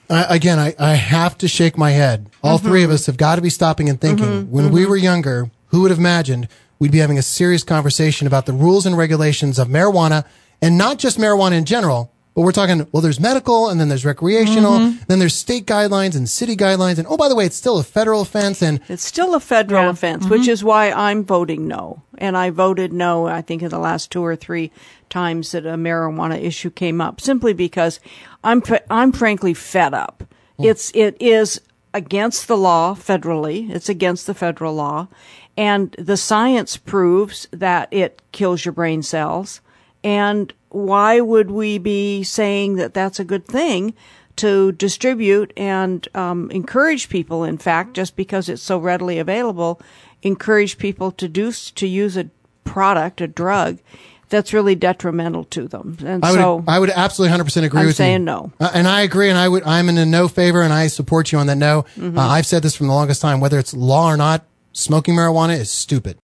I have to shake my head. All three of us have got to be stopping and thinking. When we were younger, who would have imagined we'd be having a serious conversation about the rules and regulations of marijuana, and not just marijuana in general, but we're talking, well, there's medical, and then there's recreational, then there's state guidelines and city guidelines, and oh, by the way, it's still a federal offense. And it's still a federal offense, which is why I'm voting no. And I voted no, I think, in the last 2 or 3 times that a marijuana issue came up, simply because I'm frankly fed up. It is against the law federally. It's against the federal law. And the science proves that it kills your brain cells. And why would we be saying that that's a good thing to distribute and encourage people, in fact, just because it's so readily available, encourage people to use a product, a drug, that's really detrimental to them. And I would absolutely 100% agree with you. I'm saying no. And I agree, and I'm in a no favor, and I support you on that no. I've said this from the longest time, whether it's law or not, smoking marijuana is stupid.